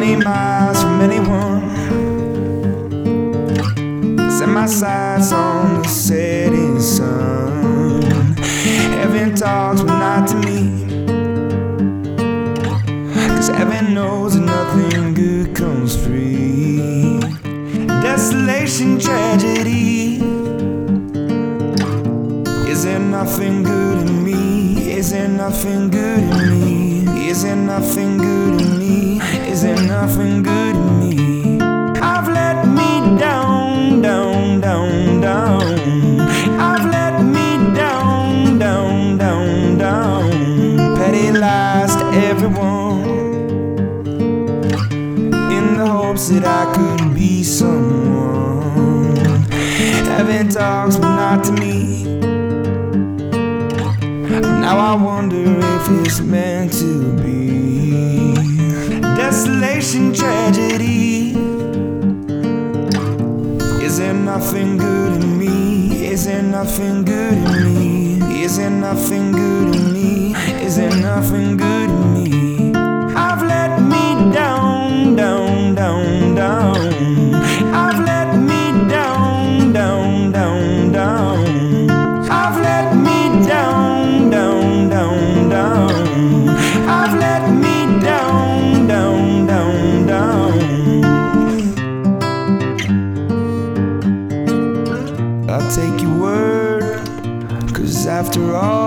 many miles from anyone. Set my sights on the setting sun. Heaven talks, but not to me, 'cause heaven knows that nothing good comes free. Desolation, tragedy. Is there nothing good in me? Is there nothing good in me? Is there nothing good in me? Is there nothing good in me? I've let me down, down, down, down. I've let me down, down, down, down. Petty lies to everyone, in the hopes that I could be someone. Heaven talks, but not to me. Now I wonder if it's meant to be. Desolation, tragedy. Is there nothing good in me? Is there nothing good in me? Is there nothing good in me? Is there nothing good in me? I've let me down, down, down, down. I've let me down, down, down, down. I've let me down, down, down, down. I've let me down, down, down, down. I'll take your word, 'cause after all